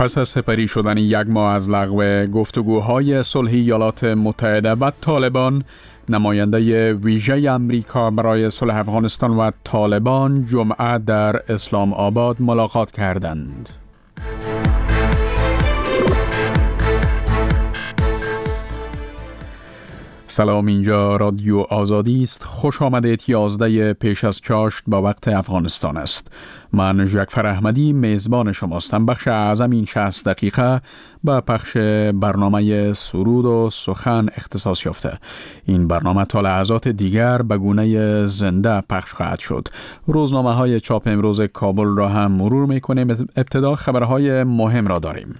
پس از سپری شدن یک ماه از لغو گفتگوهای صلح ایالات متحده و طالبان، نماینده ویژه امریکا برای صلح افغانستان و طالبان جمعه در اسلام آباد ملاقات کردند. سلام، اینجا رادیو آزادی است. خوش آمدید. 11 پیش از چاشت با وقت افغانستان است. من جعفر احمدی میزبان شماستم. بخش اعظم این 60 دقیقه با پخش برنامه سرود و سخن اختصاص یافته. این برنامه تا لحظات دیگر به گونه زنده پخش خواهد شد. روزنامه های چاپ امروز کابل را هم مرور میکنیم. ابتدا خبرهای مهم را داریم.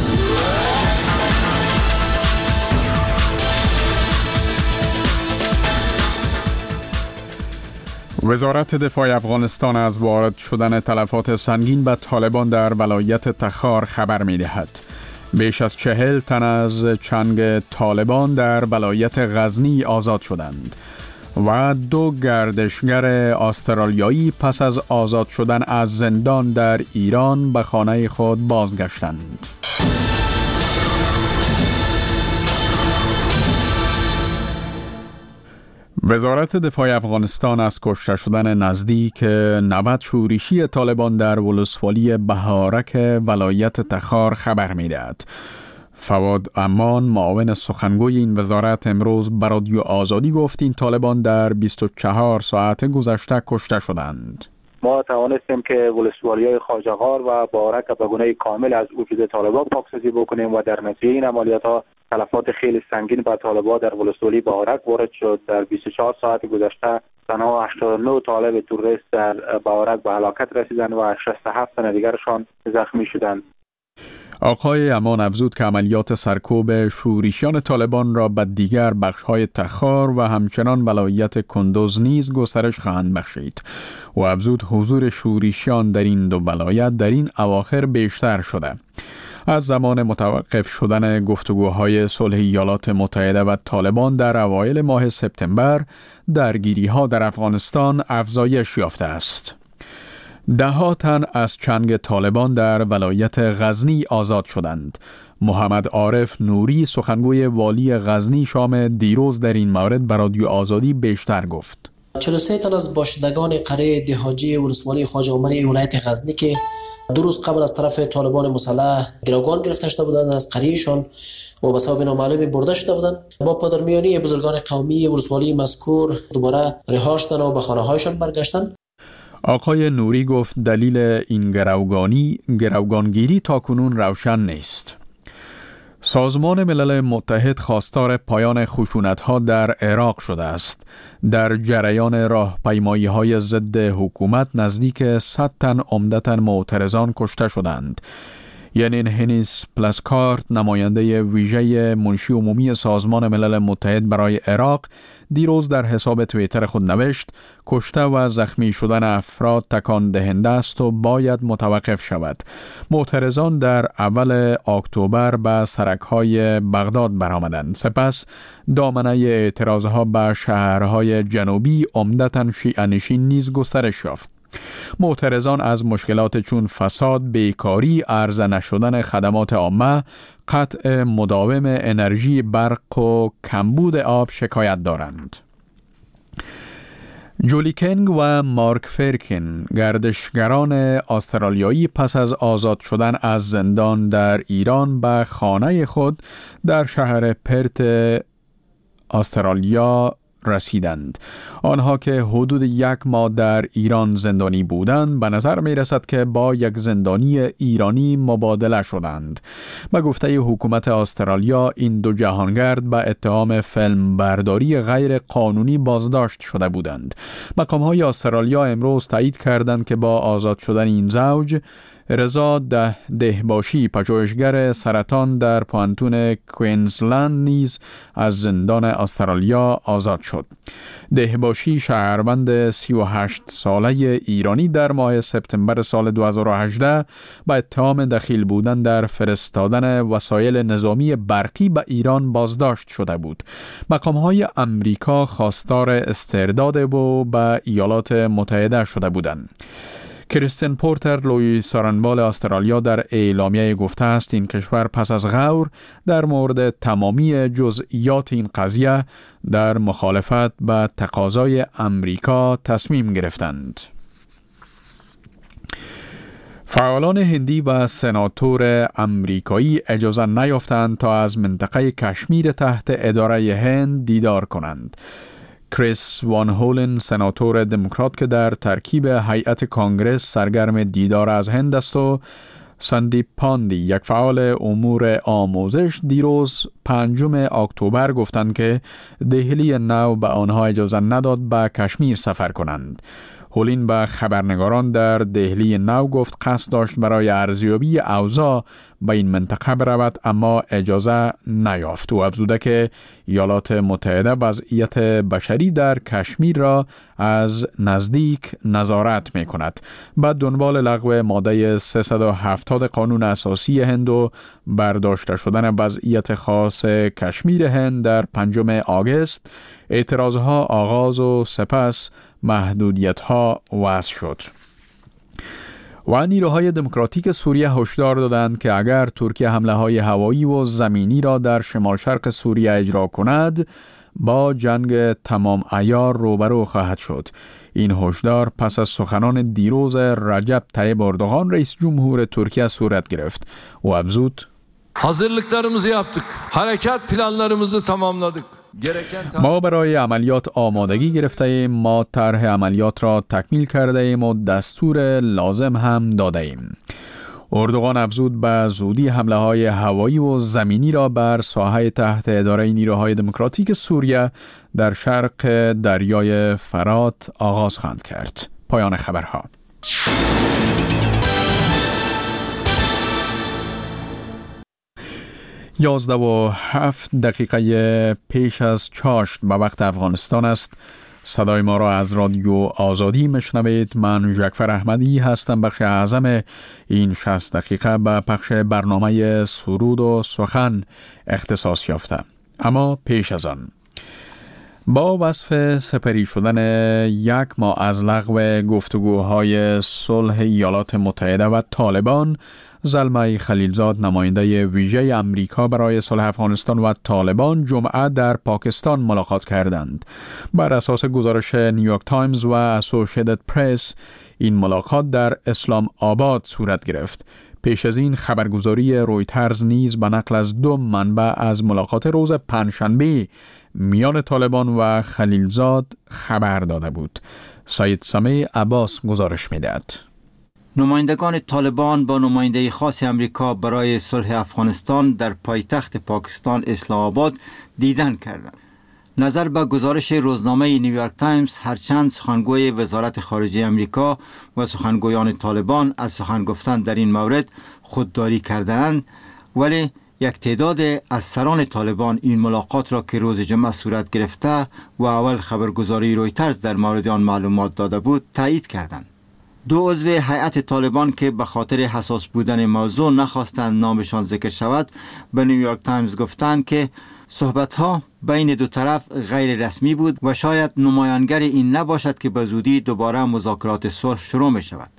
وزارت دفاع افغانستان از وارد شدن تلفات سنگین به طالبان در ولایت تخار خبر می دهد. بیش از 40 تن از چنگ طالبان در ولایت غزنی آزاد شدند و 2 گردشگر استرالیایی پس از آزاد شدن از زندان در ایران به خانه خود بازگشتند. وزارت دفاع افغانستان از کشته شدن نزدیک 90 شورشی طالبان در ولسوالی بهارک ولایت تخار خبر می‌دهد. فواد امان، معاون سخنگوی این وزارت، امروز به رادیو آزادی گفت این طالبان در 24 ساعت گذشته کشته شدند. ما توانستیم که ولسوالی‌های خواجه‌غار و بهارک به گونه کامل از وجود طالبان پاکسازی بکنیم و در نتیجه این عملیات‌ها تلفات خیلی سنگین به طالبان در ولسوالی بهارک وارد شد. در 24 ساعت گذشته تنها 89 طالب تروریست در بهارک به هلاکت رسیدند و 67 تن دیگرشان زخمی شدند. آقای امان افزود که عملیات سرکوب شورشیان طالبان را به دیگر بخش‌های تخار و همچنان ولایت کندوز نیز گسترش خواهند بخشید. و افزود حضور شورشیان در این 2 ولایت در این اواخر بیشتر شده. از زمان متوقف شدن گفتگوهای صلح ایالات متحده و طالبان در اوایل ماه سپتامبر، درگیری‌ها در افغانستان افزایش یافته است. 10 تن از چنگ طالبان در ولایت غزنی آزاد شدند. محمد عارف نوری، سخنگوی والی غزنی، شام دیروز در این مورد به رادیو آزادی بیشتر گفت. 43 تن از باشندگان قریه دهاجی ولسوالی خواجه عمری ولایت غزنی که 2 روز قبل از طرف طالبان مسلح گروگان گرفته شده بودند از قریهشان و به سبب نامعلومی برده شده بودند. با پادرمیانی بزرگان قومی ولسوالی مذکور دوباره رها شدند و به خانه‌هایشان برگشتند. آقای نوری گفت دلیل این گروگانگیری تاکنون روشن نیست. سازمان ملل متحد خواستار پایان خشونت‌ها در عراق شده است. در جریان راهپیمایی‌های ضد حکومت نزدیک 100 تن عمدتاً معترضان کشته شدند. یعنی هنیس پلاسکارت، نماینده ویژه منشی عمومی سازمان ملل متحد برای عراق، دیروز در حساب توییتر خود نوشت کشته و زخمی شدن افراد تکان دهنده است و باید متوقف شود. معترضان در اول اکتبر به سرک‌های بغداد برآمدند. سپس دامنه اعتراضها به شهرهای جنوبی عمدتاً شیعه‌نشین نیز گسترش یافت. معترضان از مشکلات چون فساد، بیکاری، عرضه نشدن خدمات عامه، قطع مداوم انرژی برق و کمبود آب شکایت دارند. جولی کنگ و مارک فرکین، گردشگران استرالیایی، پس از آزاد شدن از زندان در ایران به خانه خود در شهر پرت استرالیا رسیدند. آنها که حدود 1 ماه در ایران زندانی بودند، به نظر می رسد که با یک زندانی ایرانی مبادله شدند. به گفته حکومت استرالیا، این 2 جهانگرد به اتهام فیلم برداری غیر قانونی بازداشت شده بودند. مقام‌های استرالیا امروز تایید کردند که با آزاد شدن این زوج، رضا دهباشی، پژوهشگر سرطان در پوانتون کوینزلند، نیز از زندان استرالیا آزاد شد. دهباشی، شهروند 38 ساله ایرانی، در ماه سپتامبر سال 2018 با اتهام دخیل بودن در فرستادن وسایل نظامی برقی به ایران بازداشت شده بود. مقام‌های امریکا خواستار استرداد او به ایالات متحده شده بودند. کریستین پورتر لوی سارنبال استرالیا در اعلامیه گفته است این کشور پس از غور در مورد تمامی جزئیات این قضیه در مخالفت با تقاضای امریکا تصمیم گرفتند. فعالان هندی و سناتور امریکایی اجازه نیافتند تا از منطقه کشمیر تحت اداره هند دیدار کنند. کریس وان هولن سناتور دموکرات که در ترکیب هیئت کانگرس سرگرم دیدار از هند است و سندیپ پاندی یک فعال امور آموزش دیروز 5 اکتبر گفتند که دهلی نو به آنها اجازه نداد به کشمیر سفر کنند. هولین به خبرنگاران در دهلی نو گفت قصد داشت برای ارزیابی اوضاع به این منطقه برود اما اجازه نیافت. او افزوده که ایالات متحده وضعیت بشری در کشمیر را از نزدیک نظارت می کند. بعد دنبال لغو ماده 370 قانون اساسی هند و برداشته شدن وضعیت خاص کشمیر هند در 5 آگوست اعتراضها آغاز و سپس محدودیت‌ها وضع شد. و نیروهای دموکراتیک سوریه هشدار دادند که اگر ترکیه حمله‌های هوایی و زمینی را در شمال شرق سوریه اجرا کند با جنگ تمام عیار روبرو خواهد شد. این هشدار پس از سخنان دیروز رجب طیب اردوغان رئیس جمهور ترکیه صورت گرفت. او افزود: Hazırlıklarımızı yaptık. Harekat planlarımızı tamamladık. ما برای عملیات آمادگی گرفته ایم. ما طرح عملیات را تکمیل کرده ایم و دستور لازم هم داده ایم. اردوغان افزود به زودی حمله های هوایی و زمینی را بر ساحه تحت اداره نیروهای دموکراتیک سوریه در شرق دریای فرات آغاز خواهند کرد. پایان خبرها. 11:07 پیش از چاشت به وقت افغانستان است. صدای ما را از رادیو آزادی میشنوید. من جعفر احمدی هستم. بخش اعظم این 60 دقیقه به پخش برنامه سرود و سخن اختصاص یافته. اما پیش از آن با وصف سپری شدن 1 ماه از لغو گفتگوهای صلح ایالات متحده و طالبان، زلمه خلیلزاد نماینده ویژه امریکا برای صلح افغانستان و طالبان جمعه در پاکستان ملاقات کردند. بر اساس گزارش نیویورک تایمز و اسوسییتد پرس این ملاقات در اسلام آباد صورت گرفت. پیش از این خبرگزاری رویترز نیز به نقل از 2 منبع از ملاقات روز پنجشنبه میان طالبان و خلیلزاد خبر داده بود. سید سمیع عباس گزارش می‌دهد. نمایندگان طالبان با نماینده خاص امریکا برای صلح افغانستان در پایتخت پاکستان اسلام آباد دیدن کردند. نظر به گزارش روزنامه نیویورک تایمز، هرچند سخنگوی وزارت خارجه امریکا و سخنگویان طالبان از سخن گفتن در این مورد خودداری کردند، ولی یک تعداد از سران طالبان این ملاقات را که روز جمعه صورت گرفته و اول خبرگزاری رویترز در مورد آن معلومات داده بود تایید کردند. 2 عضو هیئت طالبان که به خاطر حساس بودن موضوع نخواستند نامشان ذکر شود به نیویورک تایمز گفتند که صحبت‌ها بین 2 طرف غیر رسمی بود و شاید نمایانگر این نباشد که به زودی دوباره مذاکرات صلح شروع می شود.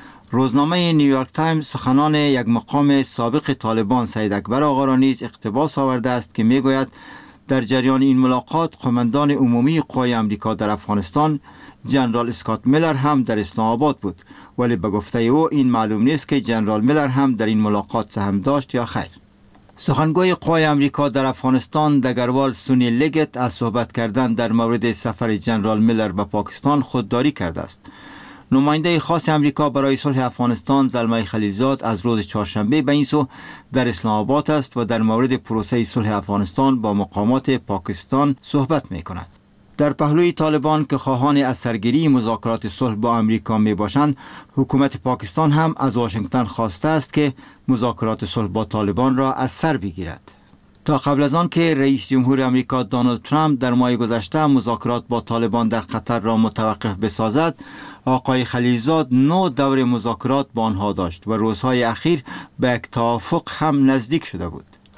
روزنامه نیویورک تایمز سخنان یک مقام سابق طالبان سید اکبر آقا را نیز اقتباس آورده است که میگوید در جریان این ملاقات قماندان عمومی قوای امریکا در افغانستان جنرال اسکات میلر هم در اسلام آباد بود، ولی به گفته او این معلوم نیست که جنرال میلر هم در این ملاقات سهم داشت یا خیر. سخنگوی قوای امریکا در افغانستان دگروال سونی لگت از صحبت کردن در مورد سفر جنرال میلر به پاکستان خودداری کرده است. نماینده خاص امریکا برای صلح افغانستان زلمه خلیلزاد از روز چهارشنبه به این سو در اسلام آباد است و در مورد پروسه صلح افغانستان با مقامات پاکستان صحبت می کند. در پهلوی طالبان که خواهان از سرگیری مذاکرات صلح با امریکا می باشند، حکومت پاکستان هم از واشنگتن خواسته است که مذاکرات صلح با طالبان را از سر بگیرد. تا قبل از آن که رئیس جمهور امریکا دونالد ترامپ در ماه گذشته مذاکرات با طالبان در قطر را متوقف بسازد، آقای خلیلزاد 9 دور مذاکرات با آنها داشت و روزهای اخیر به یک توافق هم نزدیک شده بود.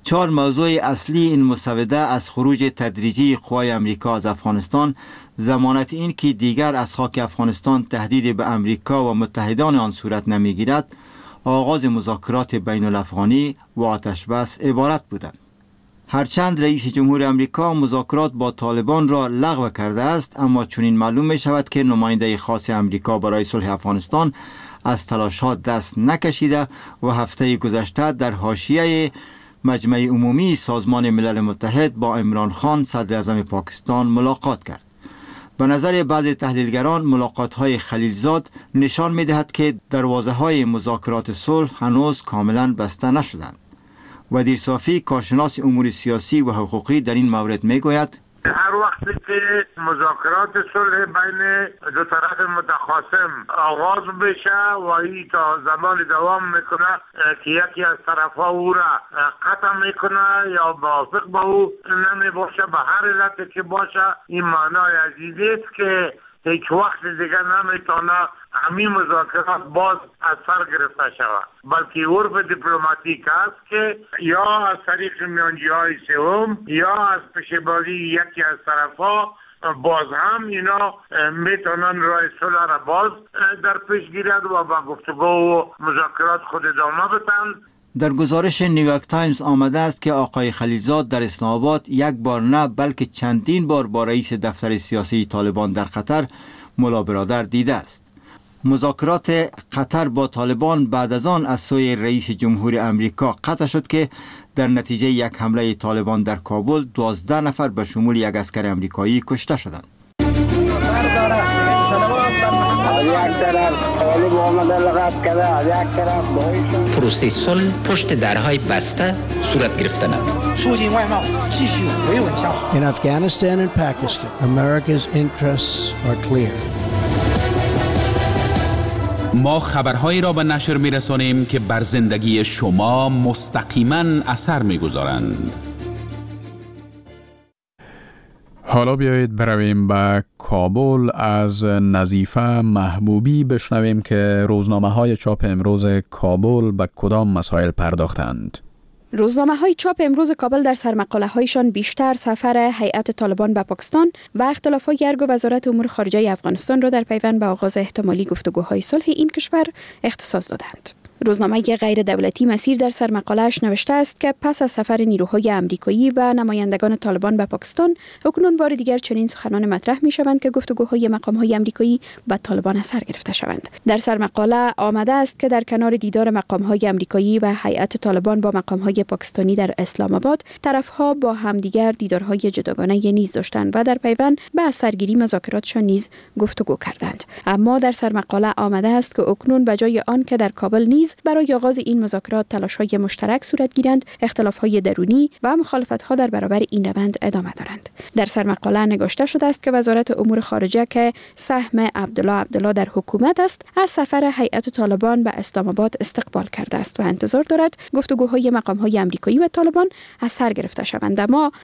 4 موضوع اصلی این مسوده از خروج تدریجی قوای امریکا از افغانستان، ضمانت این که دیگر از خاک افغانستان تهدید به امریکا و متحدان آن صورت نمیگیرد، آغاز مذاکرات بین الافغانی و آتش بس عبارت بودند. هرچند رئیس جمهور امریکا مذاکرات با طالبان را لغو کرده است، اما چنین معلوم می شود که نماینده خاص امریکا برای صلح افغانستان از تلاشات دست نکشیده و هفته گذشته در حاشیه مجمع عمومی سازمان ملل متحد با عمران خان صدر اعظم پاکستان ملاقات کرد. به نظر بعضی تحلیلگران ملاقات‌های خلیلزاد نشان می‌دهد که دروازه‌های مذاکرات صلح هنوز کاملا بسته نشدند. ودیر صافی کارشناس امور سیاسی و حقوقی در این مورد میگوید هر وقتی که مذاکرات صلح بین دو طرف متخاصم آغاز بشه و این تا زمان دوام میکنه که یکی از طرفها او را قطع میکنه یا موافق با او نمی باشه، به هر علت که باشه، این معنای عزیزی است که هیچ وقت دیگه نمیتونه همین مذاکرات باز از سر گرفته شود، بلکه عرف دیپلماتیک است که یا از طریق میانجی‌های سوم یا از پشتیبانی یکی از طرفها باز هم اینا میتونن راه صلح را باز در پیش گیرد و با گفتگو و مذاکرات خود ادامه بدن. در گزارش نیویورک تایمز آمده است که آقای خلیلزاد در اسلام آباد یک بار نه بلکه چندین بار با رئیس دفتر سیاسی طالبان در قطر ملا برادر دیده است. مذاکرات قطر با طالبان بعد از آن از سوی رئیس جمهور امریکا قطع شد که در نتیجه یک حمله طالبان در کابل 12 نفر به شمول یک عسکر امریکایی کشته شدند. پروسه صلح پشت درهای بسته صورت گرفتند. In Afghanistan and Pakistan, America's interests are clear. ما خبرهایی را به نشر می‌رسانیم که بر زندگی شما مستقیما اثر می‌گذارند. حالا بیایید برویم به کابل. از نظیفه محبوبی بشنویم که روزنامه‌های چاپ امروز کابل به کدام مسائل پرداختند. روزنامه‌های چاپ امروز کابل در سرمقاله‌هایشان بیشتر سفر هیئت طالبان به پاکستان و اختلافات ارگ وزارت امور خارجه افغانستان را در پیوند به آغاز احتمالی گفتگوهای صلح این کشور اختصاص دادند. روزنامه غیر دولتی مسیر در سرمقاله‌اش نوشته است که پس از سفر نیروهای آمریکایی و نمایندگان طالبان به پاکستان، اکنون بار دیگر چنین سخنان مطرح می‌شوند که گفتگوهای مقام‌های آمریکایی با طالبان اثر گرفته شوند. در سرمقاله آمده است که در کنار دیدار مقام‌های آمریکایی و هیئت طالبان با مقام‌های پاکستانی در اسلام آباد، طرف‌ها با همدیگر دیدارهای جداگانه نیز داشتند و در پیوند به از سرگیری مذاکراتشان نیز گفتگو کردند. اما در سرمقاله آمده است که اکنون بجای آن که در کابل نیز برای آغاز این مذاکرات تلاش‌های مشترک صورت گیرند، اختلاف‌های درونی و مخالفت‌ها در برابر این روند ادامه دارند. در سرمقاله نگاشته شده است که وزارت امور خارجه که سهم عبدالله در حکومت است، از سفر هیئت طالبان به اسلام آباد استقبال کرده است و انتظار دارد گفتگوهای مقام‌های آمریکایی و طالبان از سر گرفته شوند.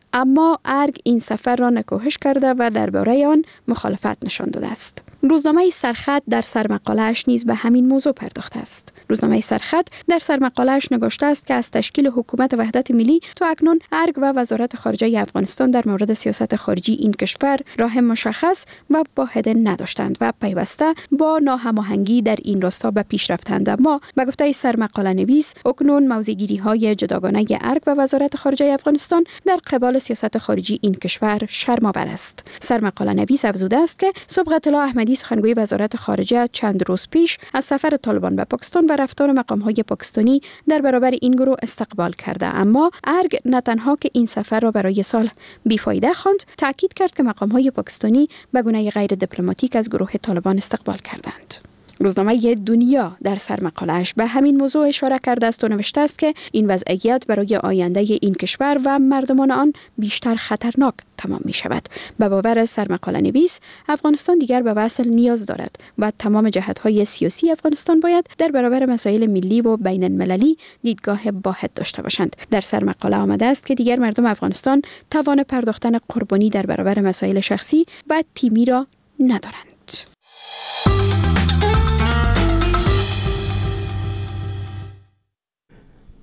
اما ارگ این سفر را نکوهش کرده و درباره آن مخالفت نشان داده است. روزنامه سرخط در سرمقاله‌اش نیز به همین موضوع پرداخته است. روزنامه سرخط در سرمقاله‌اش نگاشته است که از تشکیل حکومت وحدت ملی تا اکنون ارگ و وزارت خارجه افغانستان در مورد سیاست خارجی این کشور راه مشخص و واحد نداشتند و پیوسته با ناهماهنگی در این راستا به پیش رفتند. اما به گفته سرمقاله نویس، اکنون موضع‌گیری‌های جداگانه ارگ و وزارت خارجه افغانستان در قبال سیاست خارجی این کشور شرم‌آور است. سرمقاله نویس افزوده است که صبغت الله احمدی سخنگوی وزارت خارجه چند روز پیش از سفر طالبان به پاکستان و رفتار مقام‌های پاکستانی در برابر این گروه استقبال کرده، اما ارگ نه تنها که این سفر را برای صلح بیفایده خواند، تاکید کرد که مقام‌های پاکستانی به گونه غیر دیپلماتیک از گروه طالبان استقبال کردند. روزنامه دنیا در سرمقاله‌اش به همین موضوع اشاره کرده است و نوشته است که این وضعیت برای آینده این کشور و مردمان آن بیشتر خطرناک تمام می شود. به باور سرمقاله نویس، افغانستان دیگر به وصل نیاز دارد و تمام جهت‌های سیاسی افغانستان باید در برابر مسائل ملی و بین المللی دیدگاه واحد داشته باشند. در سرمقاله آمده است که دیگر مردم افغانستان توان پرداختن قربانی در برابر مسائل شخصی و تیمی را ندارند.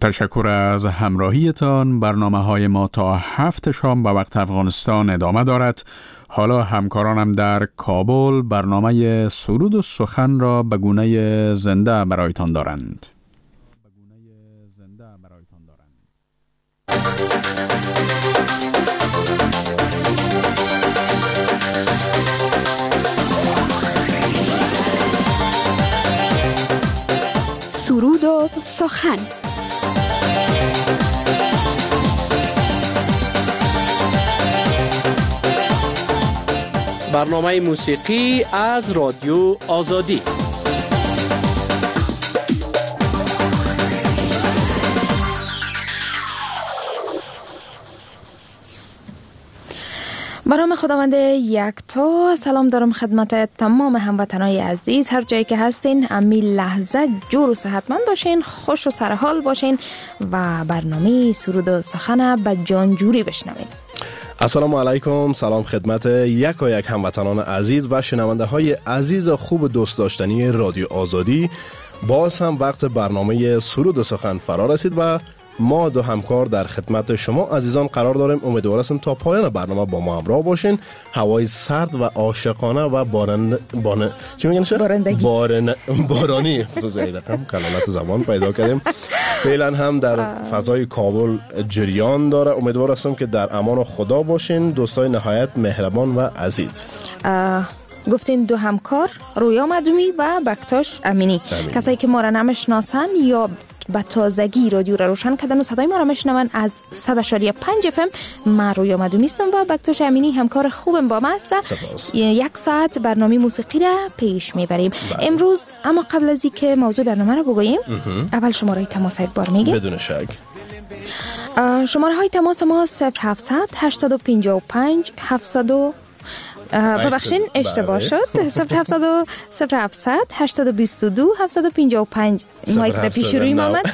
تشکر از همراهیتان. برنامه‌های ما تا 7 شام به وقت افغانستان ادامه دارد. حالا همکارانم در کابل برنامه سرود و سخن را به گونه زنده برایتان دارند. سرود و سخن. برنامه موسیقی از رادیو آزادی. به نام خداوند یکتا. سلام دارم خدمت تمام هموطنای عزیز، هر جایی که هستین امی لحظه جور و صحتمند باشین، خوش و سرحال باشین و برنامه سرود و سخن به جانجوری بشنوین. السلام علیکم، سلام خدمت یک هموطنان عزیز و شنونده های عزیز خوب دوست داشتنی رادیو آزادی. باز هم وقت برنامه سرود و سخن فرا رسید و ما دو همکار در خدمت شما عزیزان قرار داریم. امیدوار هستم تا پایان برنامه با ما همراه باشین. هوای سرد و عاشقانه و بارانی کلمات زبان پیدا کردیم. فعلا هم در فضای کابل جریان داره. امیدوار هستم که در امان خدا باشین. دوستای نهایت مهربان و عزیز، گفتین دو همکار، رویا مدومی و بکتاش امینی. کسایی که ما را نمیشناسن یا به تازگی رادیو را روشن کردن و صدای ما را میشنون از 100.5 FM، من رویا مدومی هستم و بکتاش امینی همکار خوبم با ما است. 1 ساعت برنامه موسیقی را پیش میبریم امروز. اما قبل از اینکه موضوع برنامه را بگوییم، اول شماره تماس یک بار میگیم. بدون شک شماره های تماس ما 0700 855 700 ببخشین اشتباه شد. 0700 822 755 مایک در پیش روی محمد.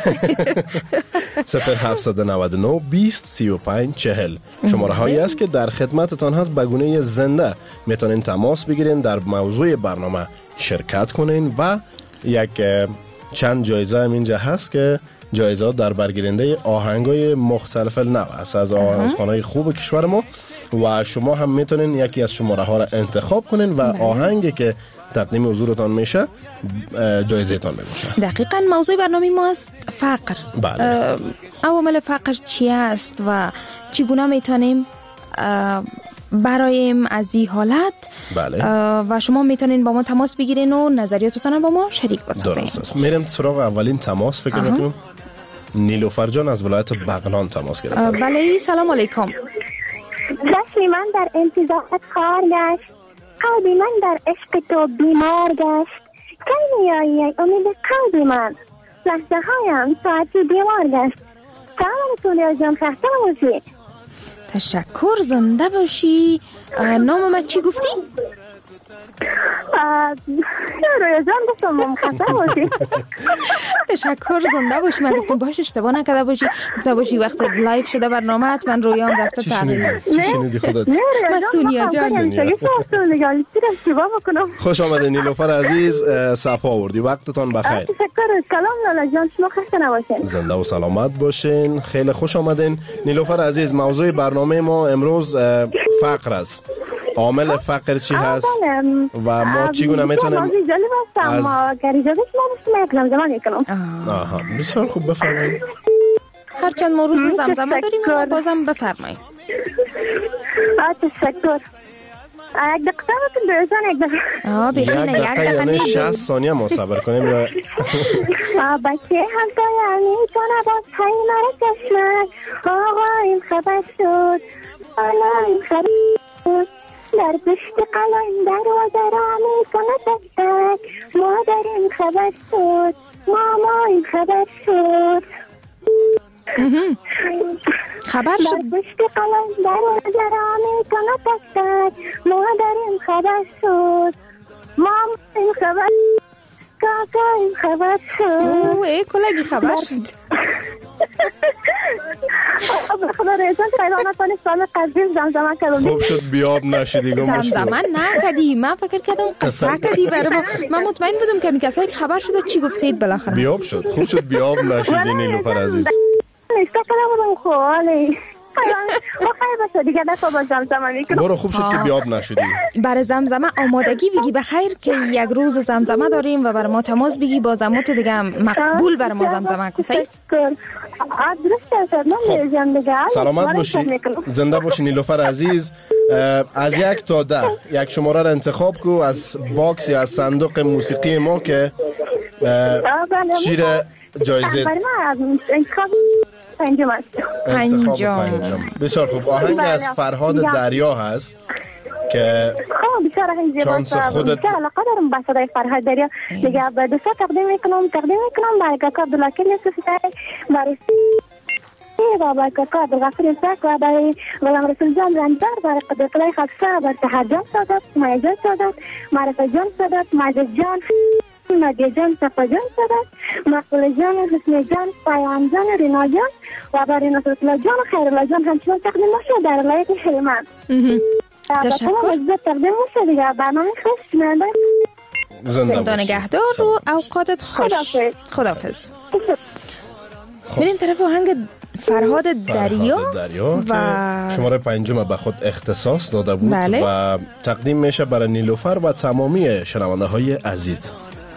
0799 20 35 40 شماره هایی است که در خدمتتان هست. به گونه زنده میتونین تماس بگیرین، در موضوع برنامه شرکت کنین و یک چند جایزه هم اینجا هست که جایزات در برگیرنده آهنگای مختلف نوع است از آوازخوان‌های خوب کشور ما و شما هم میتونین یکی از شماره ها را انتخاب کنین و آهنگی که تقدیم حضورتان میشه جایزه تان میشه. دقیقاً موضوع برنامه ما است فقر. بله. عوامل فقر چی است و چگونه میتونیم برایم از این حالت. بله. و شما میتونین با ما تماس بگیرین و نظریاتتان با ما شریک بسازین. درست است. میریم سراغ اولین تماس. فکر میکنم نیلوفر جان از ولایت بغلان تماس گرفته. بله، سلام علیکم. دستی من در انتظارت خار گشت، قلبی من در عشق تو بیمار گشت. کی میایی امید قلبی من، لحظه هایم ساعتی بیمار گشت. سلام علیکم جان، خسته باشی. تشکر، زنده باشی. نام من چی گفتی؟ رویا جان گفتم خسته باشی. تشکر، زنده باشی. من گفتم باش اشتباه نکرده باشی، گفته باشی وقت لایو شده برنامه حتما رویام رفته تغییر. چی شنیدی خودت؟ من سونیا جان. خوش آمده نیلوفر عزیز، صفا آوردی. وقتتان بخیر. تشکر. سلام لالا جان، شما خسته نباشین. زنده و سلامت باشین. خیلی خوش آمدین نیلوفر عزیز. موضوع برنامه ما امروز فقر است. عامل فقر چی هست و ما چگونه میتونیم موضوع جالب است اما گریجادش ما میتونم زمان میکنم. بسیار خوب، بفرمایید. هرچند ما روز زمزمه داریم اما بازم بفرمایید. تشکر. یک دقیقه بکن برزان. یک دقیقه یعنی 60 ثانیه ما صبر کنیم. بچه همسایه میتونه باز های مرا کشمک. آقا این خبر شد، آلا این خبر شد. در پشت قلم دروازه را میکنه تک تک. مادر این خبر شد، ماما این خبر شد. خبر شد. در پشت قلم دروازه را میکنه تک تک. مادر این خبر شد، ماما این خبر، کاکا این خبر شد. ای کلگی خبر شد. خدا رضا سیلانتان سال قدیم زمزمه کردم. خوب شد بیاب نشدی گم شد. زمزمه نکدی، من فکر کردم قصه کدی برای ما. من مطمئن بودم که کسایی که خبر شده چی گفتید بالاخره. بیاب شد. خوب شد بیاب نشدی نیلوفر عزیز. نشته کردم خواهی. خیلی بسه دیگه دفعه با زمزمه میکنم. برو خوب شد که بیاب نشدی. برای زمزمه آمادگی بگی بخیر که یک روز زمزمه داریم و برای ما تماس بگی با زمات دیگه مقبول برای ما زمزمه کسایست. سلامت باشی، زنده باشی نیلوفر عزیز. از 1 تا 10 یک شماره را انتخاب کو از باکس یا از صندوق موسیقی ما که چی را جایزه پنجم. بسیار خوب. آهنگ از فرهاد دریا هست که چانس خودت علاقه دارم به صدای فرهاد دریا. دیگه به دوستا تقدیم میکنم برای کاکا عبدالوکیل یوسفزی، برای و برای کاکا عبدالغفور اسحق و برای غلام رسول جان رنجبر، برای قدرت الله خاکسار، برای سحر جان سادات، مایه جان سادات، معرفه جان سادات، مجد جان، نادیه جان، صفا جان سادات، مقبول جان، حسن جان، پیام جان، رینا جان و برای نصرت الله جان و خیر الله جان همچنان تقدیم میشه در ولایت هلمند. تشکر. تقدیم میشه دیگه. برنامه خوش شنونده. خدا نگهدار و اوقاتت خوش. خداحافظ. بریم طرف آهنگ فرهاد دریا و شماره 5 به خود اختصاص داده بود. بله. و تقدیم میشه برای نیلوفر و تمامی شنونده های عزیز.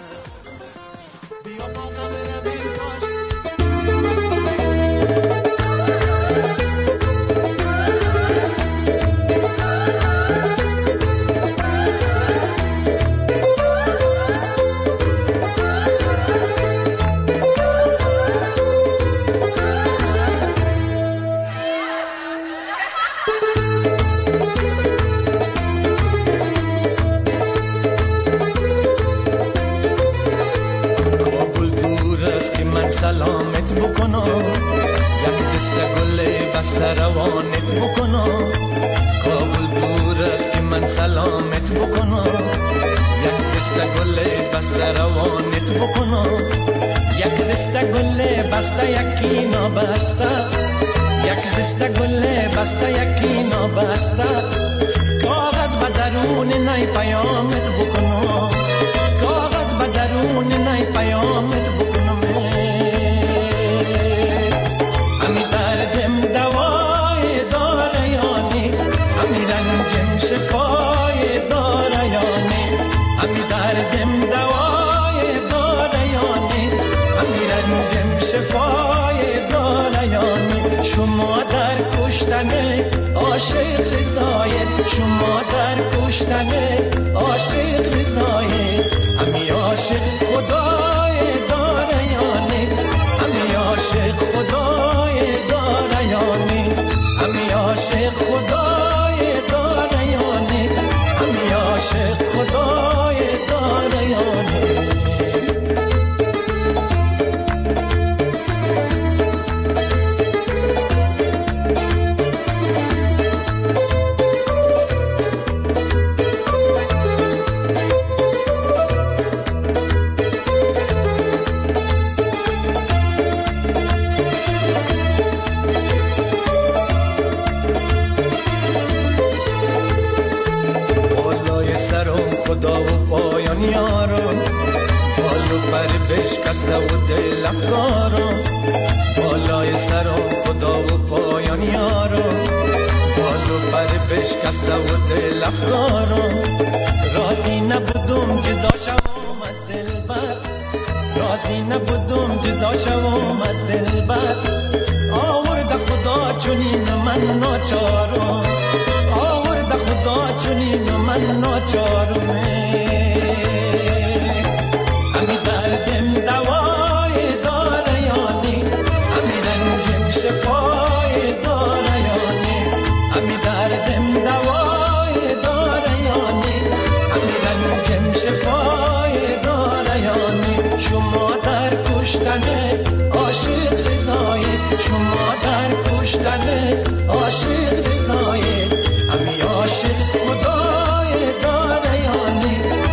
سلامت بکنم، یک دست گل بسته روانت بکنم. کابل دور است که من سلامت بکنم، یک دست گل بسته روانت بکنم. یک دست گل بسته یکی نابسته، یک دست گل بسته یکی نابسته. کاغذ به درون نی پیامت بکنم، کاغذ به درون نی پیامت بکنم. همی دردم دوای داره یانی، همی رنجم شفای داره یانی. همی دردم دوای داره یانی، همی رنجم شفای داره یانی. شما در کشتن عاشق رضایت، شما در کشتن عاشق رضایت. همی عاشق خدای داره یانی، همی عاشق خدای داره یانی. همی عاشق خدای داره یانی، همی عاشق خدای داره یانی. خدا و پایان یارم، بالو پر بشکسته و دل افکارم. بالای سرم خدا و پایان یارم، بالو پر بشکسته و دل افکارم. راضی نبودم جدا شوم از دلبر، راضی نبودم جدا شوم از دلبر. آورد خدا چنین من ناچارم، آورد خدا چنین من ناچارم. همی دردم دوای داره یانی، همی رنجم شفای داره یانی. همی دردم دوای داره یانی، همی رنجم شفای داره یانی. شما در کشتن عاشق رضایت، شما در کشتن عاشق رضایت. همی عاشق خدای داره یانی،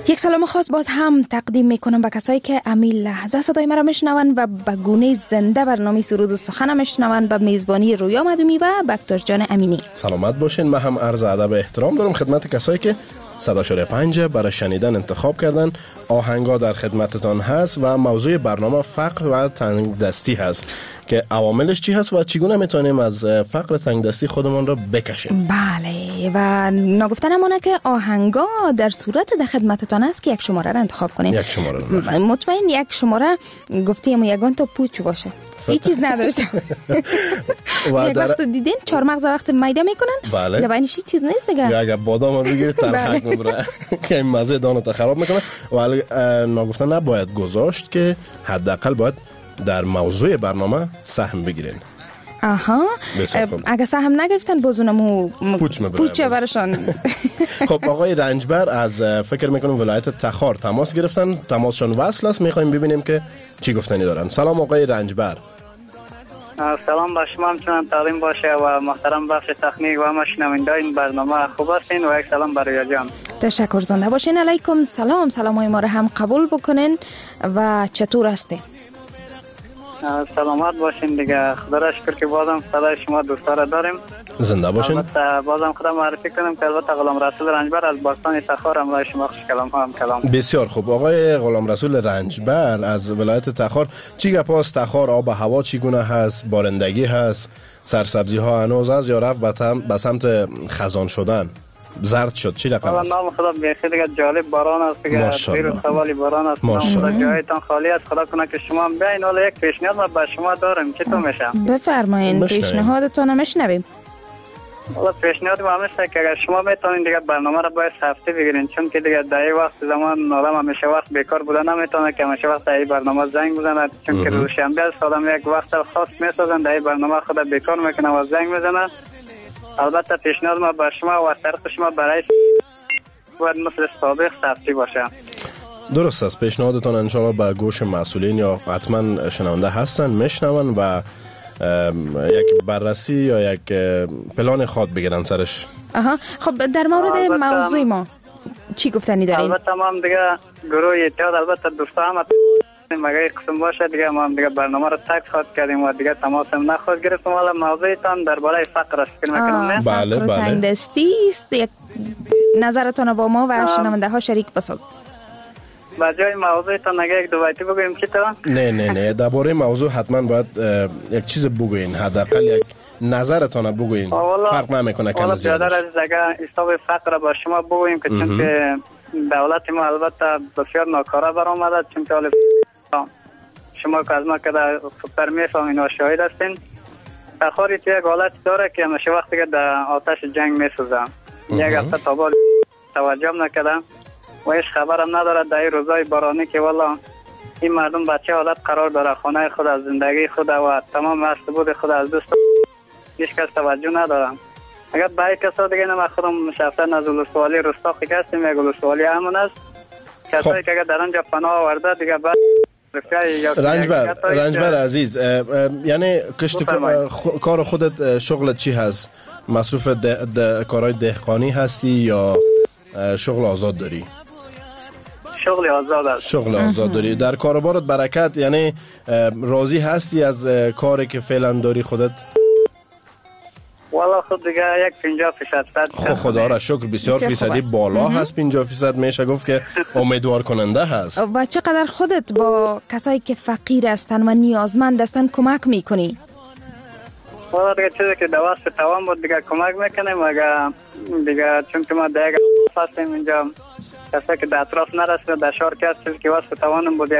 یک سلام خاص باز هم تقدیم میکنم به کسایی که امی لحظه صدای مرا میشنون و به گونه زنده برنامه سرود و سخن میشنون، به میزبانی رویا مدومی و بکتاش جان امینی. سلامت باشین. من هم عرض ادب و احترام دارم خدمت کسایی که 100.5 برای شنیدن انتخاب کردن. آهنگا در خدمتتان هست و موضوع برنامه فقر و تنگ دستی هست که عواملش چی هست و چگونه میتونیم از فقر تنگ دستی خودمون رو بکشیم. بله و نگفتن امانه که آهنگا در صورت در خدمتتان هست که یک شماره رو انتخاب کنین. یک شماره مطمئن یک شماره گفتیم یگان تا پوچ باشه، هیچ چیز نداشته. یک وقت دیدین چهار مغز وقت میده میکنن. بله. در بینش هیچ چیز نیست دیگه. یا اگر بادام رو بگیرید ترخک میبره که این مزه دانو خراب میکنه. ولی نگفتن نباید گذاشت که حداقل باید در موضوع برنامه سهم بگیرین. آها. اگه سهم نگرفتن بازونمو پوچه برشان. خب آقای رنجبر از فکر میکنم ولایت تخار تماس گرفتن. تماسشون وصل است. میخوایم ببینیم که چی گفتنی دارن. سلام آقای رنجبر. سلام با شما، همچنان تعلیم باشه و محترم بخش تکنیک و همه شنونده این برنامه خوب هستین و یک سلام برای جان. تشکر زنده باشین. علیکم سلام. سلامای ما رو هم قبول بکنین و چطور هستی؟ سلامت باشین دیگه. خدا را شکر که بازم صدای شما دوستاره داریم. زنده باشین. البته بازم خدا معرفی کنم که البته غلام رسول رنجبر از باستان تخار هم برای شما خوش کلام هم کلام. بسیار خوب. آقای غلام رسول رنجبر از ولایت تخار، چی گپ است؟ تخار آب و هوا چگونه هست؟ بارندگی هست؟ سرسبزی ها هنوز از یا رفت به سمت خزان شدن؟ زرد شد؟ چی رقم است؟ نام خدا بخیر دیگه. جالب باران است دیگه. خیر سوالی باران است. خدا جایتان خالی است. خدا کنه که شما بیاین. حالا یک پیشنهاد ما به شما دارم. چطور میشه؟ بفرمایید. پیشنهادتون میشنویم. حالا پیشنهاد ما هست که اگر شما میتونین دیگه برنامه رو باید هفته بگیرین، چون که دیگه در این وقت زمان آدم همیشه وقت بیکار بوده نمیتونه که همیشه وقت این برنامه زنگ بزنه، چون که روز شنبه است آدم یک وقت خاص میسازن در این برنامه خدا بیکار میکنه و زنگ میزنه. البته پیشنهاد ما به شما و طرف شما برای باید مثل سابق هفته باشه. درست است. پیشنهادتون انشالله به گوش مسئولین یا حتما شنونده هستن میشنون و یک بررسی یا یک پلان خود بگیرن سرش. خب در مورد موضوع ما چی گفتنی دارین؟ البته ما هم دیگه گروه اتحاد البته دوستا هم مگه قسم باشه دیگه ما هم دیگه برنامه رو تک خود کردیم و دیگه تماس هم نخواهد گرفتم. حالا موضوعتان درباره فقر است فکر میکنم. بله بله. تنگ دستی است. یک نظرتون با ما و شنونده ها شریک بساز. با جای موضوعتان نگه یک دو بیتی بگویم چطور؟ نه درباره موضوع حتما باید یک چیز بگوین، حداقل یک نظرتان بگوین. فرق نمیکنه کم زیادش. بیادر از دیگه حساب فقر با شما بگویم که چون که دولت ما البته بسیار ناکاره برآمده، چون که شما که از ما که در سوپر میفهمین و شاهد هستین. تخاری تو یک حالت داره که همیشه وقتی که در آتش جنگ میسوزه. یک هفته تا توجه نکرده و هیچ خبرم نداره در این روزای بارانی که والا این مردم بچه حالت قرار داره، خانه خود از زندگی خود و تمام مسئولیت خود از دست هیچ کس توجه نداره. اگر برای کسا دیگه ما خودم شفتن از ولسوالی رستاخی که هستیم، یک ولسوالی همون است. کسایی که اگر در آنجا پناه آورده دیگه بعد رنجبر عزیز، یعنی کشت کار خودت شغلت چی هست؟ مصروف کارهای دهقانی هستی یا شغل آزاد داری؟ شغل آزاد است. شغل آزاد داری. در کاروبارت برکت، یعنی راضی هستی از کاری که فعلا داری خودت؟ والا خود دیگه یک 50%. خدا را شکر بسیار فیصدی بالا هست. 50% میشه گفت که امیدوار کننده هست. و چقدر خودت با کسایی که فقیر هستن و نیازمند هستن کمک میکنی؟ والا دیگه چیزی که دوست توان بود دیگه کمک میکنیم. اگر دیگه چون که ما دیگه هستیم اینجا کسایی که در اطراف نرسیده در شهر که هست چیزی که واسه توانم بود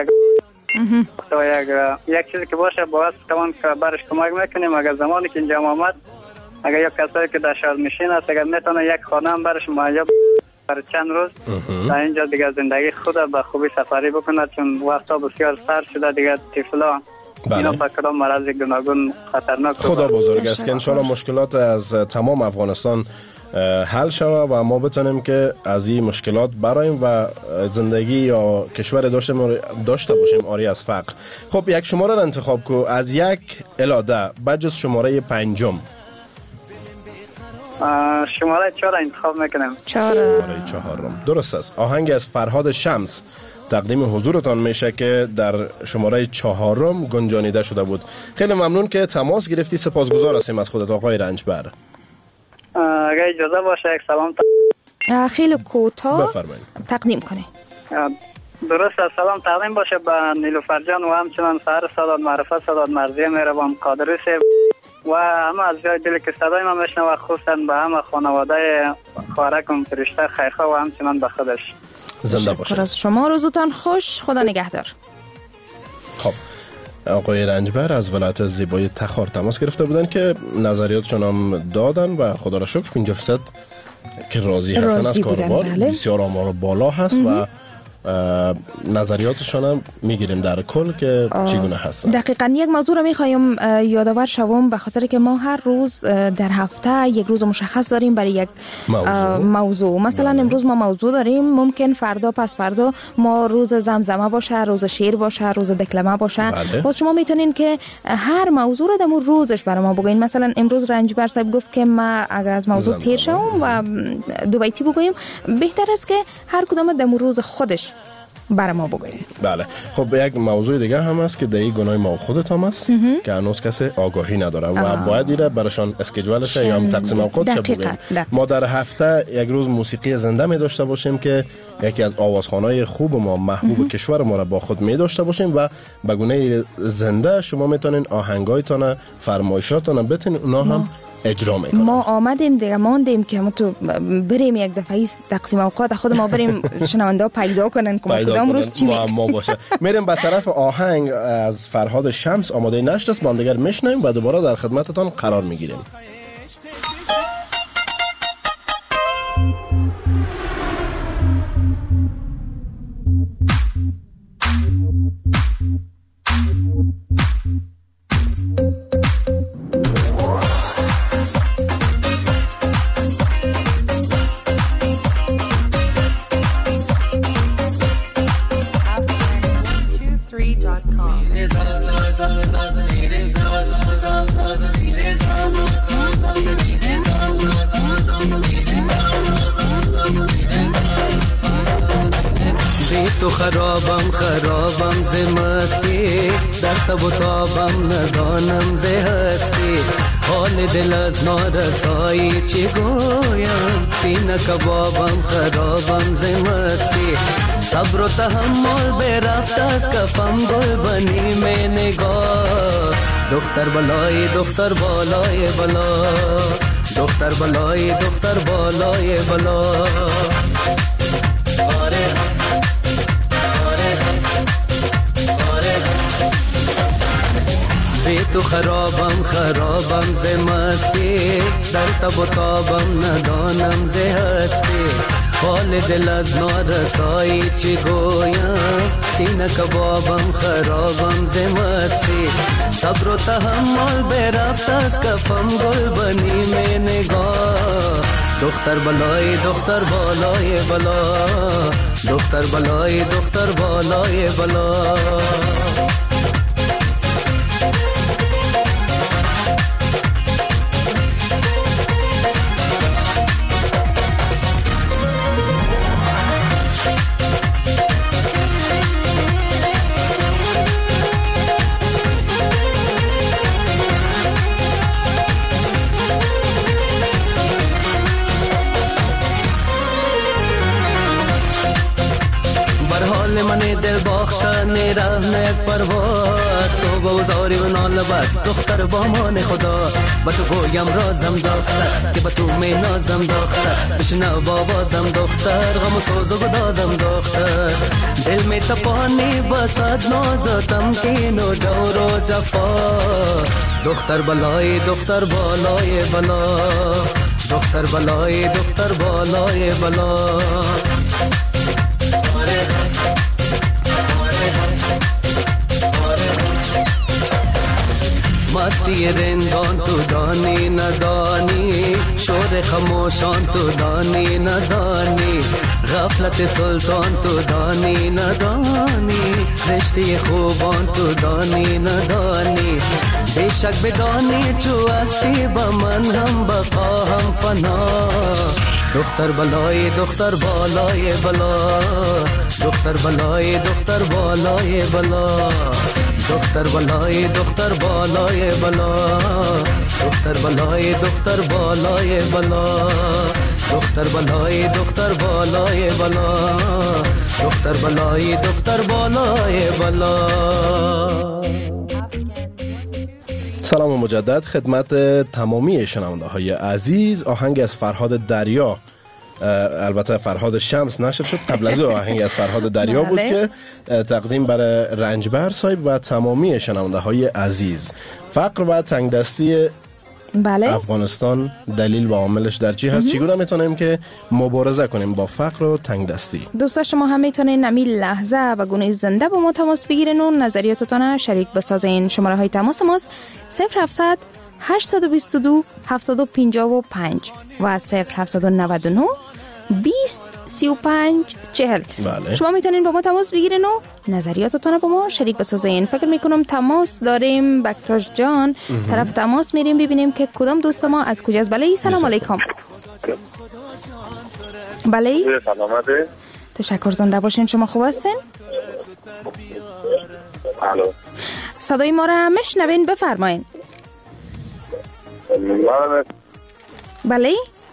یک چیزی که باشه با واسه توان که برش کمک میکنیم. اگر زمانی که اینجا آمد اگر یک کسایی که در شهر میشین است اگر میتونه یک خانه هم برش مهیا برای چند روز در اینجا دیگه زندگی خود به خوبی سفری بکنه، چون وقتا بسیار سر شده دیگه طفلا اینا فکرام مرض گوناگون خطرناک. خدا بزرگ است که انشالله مشکلات از تمام افغانستان حل شود و ما بتونیم که از این مشکلات برایم و زندگی یا کشور داشته باشیم آری از فقر. خب یک شماره را انتخاب کو از 1 الی 10 بجز شماره 5. شماره 4 انتخاب میکنم. شماره 4 درست است. آهنگ از فرهاد شمس تقدیم حضورتان میشه که در شماره 4 گنجانیده شده بود. خیلی ممنون که تماس گرفتی. سپاسگزار هستیم از خودت آقای رنجبر. اگر اجازه باشه یک سلام خیلی کوتاه بفرمایید تقدیم کنید. درست است. سلام تقدیم باشه به نیلوفر جان و همچنان سهر سادات معرفت سادات مرضی مهربان قادری صاحب و همه از جای دلی که صدای ما میشنوه، خصوصا به همه خانواده خوارکم فرشته خیرخواه و همچنان به خودش. زنده باشه. از شما روزتان خوش. خدا نگهدار. خب آقای رنجبر از ولایت زیبای تخار تماس گرفته بودن که نظریاتشون هم دادن و خدا را شکر 50% که راضی هستن از کاروبار. بسیار آمار بالا هست و نظریاتشان هم میگیریم در کل که چگونه هستن. دقیقاً یک موضوع رو میخوایم یادآور شوم، به خاطر که ما هر روز در هفته یک روز مشخص داریم برای یک موضوع. مثلا امروز ما موضوع داریم، ممکن فردا پس فردا ما روز زمزمه باشه، روز شعر باشه، روز دکلمه باشه. باز شما میتونین که هر موضوع رو در روزش برای ما بگوین. مثلا امروز رنجبر صاحب گفت که ما اگر از موضوع تیر شوم و دو بیتی بگویم، بهتر است که هر کدام در روز خودش برای ما بگویید. بله. خب یک موضوع دیگه هم هست که دایی گناه ما خودت هم است که هنوز کسی آگاهی نداره و باید دیره براشان اسکیجولش یا هم تقسیم اوقاتش بگوییم. ما در هفته یک روز موسیقی زنده می داشته باشیم که یکی از آوازخوان‌های خوب ما محبوب کشور ما را با خود می داشته باشیم و به گونه زنده شما میتونین آهنگایتان فرمایشاتون بتونین اونا هم اجرا میکنن. ما آمدیم دیگه ماندیم که ما تو بریم یک دفعه تقسیم اوقات خود ما بریم شنونده پیدا کنن که ما کدام روز چی ما باشه. میریم به طرف آهنگ از فرهاد شمس آماده نشت است. با هم دیگر میشنویم و دوباره در خدمتتان قرار میگیریم. تو خرابم ز مستی، در تب و تابم ندانم ز هستی. حال دل از نارسایی چی گویم، سینه کبابم خرابم ز مستی. صبر و تحمل برفت از کفم گل بنی میں نگاه. دختر بالای دختر بالای بالا، دختر بالای دختر بالای بالا. تو خرابم ز مستی، در تب و تابم ندانم ز هستی. حال دل از نارسایی چی گویم، سینه کبابم خرابم ز مستی. صبر و تحمل برفت از کفم گل بنی میں نگاه. دختر بالای دختر بالای بالا، دختر بالای دختر بالای بالا. من دل باخته نیره نیک پرواز. تو بوزاری و نال بس دختر با مان خدا. با تو گویم رازم دختر که با تو می نازم دختر. بشنو بابازم دختر غم و سوز و گدازم دختر. دل می تپانی بسد نازتم کین و جور و جفا. دختر بالای دختر بالای بالا، دختر بالای دختر بالای بالا. مستی رندان تو دانی ندانی، شور خموشان تو دانی ندانی. غفلت سلطان تو دانی ندانی، رشته خوبان تو دانی ندانی. بیشک بدانی تو هستی با من هم بقا هم فنا. دختر بلای دختر بالای بلا، دختر بلای دختر بالای بلا، دختر بلای دختر بالای بلا، دختر بلای دختر بالای بلا، دختر بلای دختر بالای بلا، دختر بلای دختر بالای بلا. سلام مجدد خدمت تمامی شنونده های عزیز. آهنگ از فرهاد دریا، البته فرهاد شمس نشر شد، قبل از آهنگ از فرهاد دریا بود که تقدیم برای رنجبر صاحب و تمامی شنونده های عزیز. فقر و تنگدستی افغانستان دلیل و عاملش در چی هست؟ چگونه میتونیم که مبارزه کنیم با فقر و تنگدستی؟ دوستا شما هم میتونین نمی لحظه و گونه زنده با ما تماس بگیرین و نظریاتتون شریک بسازین. شماره های تماس ماست 0700 822 755 و 0799 20 35 40. بله. شما میتونین با ما تماس بگیرین و نظریاتتون با ما شریک بسازین. فکر میکنم تماس داریم. بکتاش جان طرف تماس میریم ببینیم که کدام دوست ما از کجاست. بله سلام علیکم. بله سلامته. تشکر، زنده باشین. شما خوب هستین؟ الو. صدای ما را میشنوین؟ بفرمایین. بله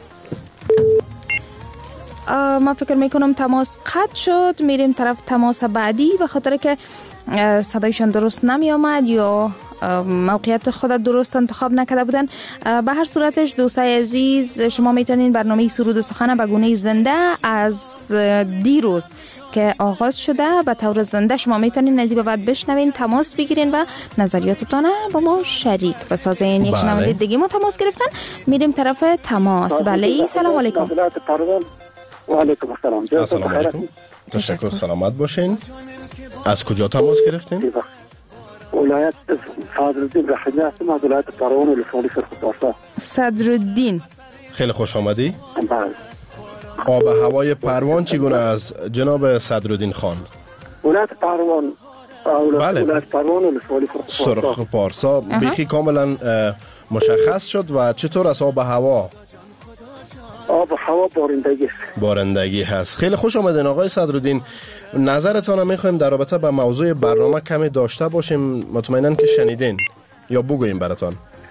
من فکر میکنم تماس قطع شد. میریم طرف تماس بعدی به خاطر که صدایشان درست نمی آمد یا موقعیت خود درست انتخاب نکرده بودن. به هر صورتش دوستای عزیز شما میتونین برنامه سرود و سخن به گونه زنده از دیروز که آغاز شده به طور زنده شما میتونین از این بعد بشنوین، تماس بگیرین و نظریاتتون با ما شریک بسازین. یک شنونده دیگه ما تماس گرفتن، میریم طرف تماس. بله سلام علیکم. و علیکم السلام. السلام علیکم. تشکر، سلامت باشین. از کجا تماس گرفتین؟ ولایت صدرالدین رحیمی هستم از ولایت پروان ولسوالی سرخ. صدرالدین خیلی خوش آمدی. بله. آب و هوای پروان چگونه از جناب صدرالدین خان؟ ولایت پروان ولایت پروان ولسوالی سرخ پارسا بیخی کاملا مشخص شد. و چطور از آب و هوا؟ آب و هوا بارندگی هست. خیلی خوش آمدین آقای صدرالدین. نظرتان هم میخوایم در رابطه با موضوع برنامه کمی داشته باشیم. مطمئناً که شنیدین یا بگوییم براتان؟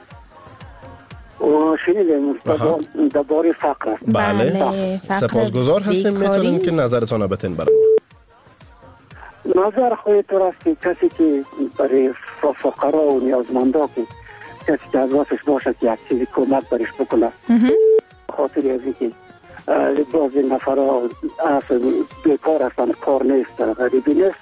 شنیدیم درباره فقر. بله سپاسگزار هستیم. میتونیم که نظرتان رو بتین برای ما؟ نظر خودتون است که کسی که برای فقرا و نیازمندا که کسی که از واسش باشه که یک چیزی کمک برش بکنه، خاطر از اینکه بعضی نفرها بیکار هستن، کار نیست، غریبی نیست،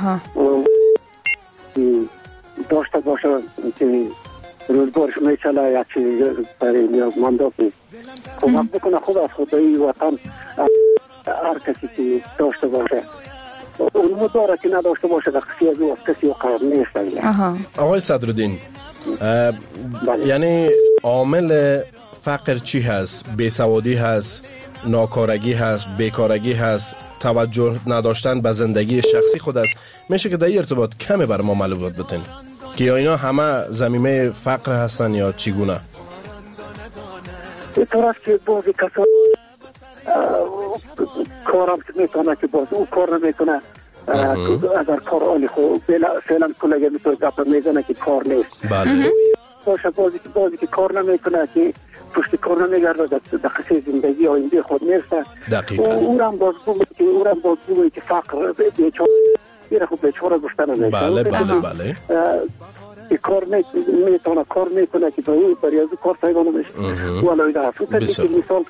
داشته باشه که روزگارش میچله یک چیزی برای نیازمندا که کمک بکنه. خود از خدایی وطن هر کسی که داشته باشه اونمو داره که نداشته باشه در کسی از او از کسی قرار نیست. آقای صدرالدین یعنی عامل فقر چی هست؟ بیسوادی هست، ناکارگی هست، بیکارگی هست، توجه نداشتن به زندگی شخصی خود است. میشه که در این ارتباط کمی برای ما معلومات بتین که یا اینا همه زمینه فقر هستن یا چگونه؟ اینطور است که بعضی کسان کارم میتونه که باز اون کار نمیتونه، اگر کار آلی خود فعلا کلگه میتونه گپ میزنه که کار نیست. بله باشه بازی که کار نمیکنه که پشت کار نمیگرده در قصه زندگی آینده خود نیست. دقیقاً اونم باز بگوی که فقر بیچاره میره خود بیچاره گفتن نمیشه. بله کار میتونه کار میکنه که برای از کار سایبان نمیشه. ولای ده هست مثال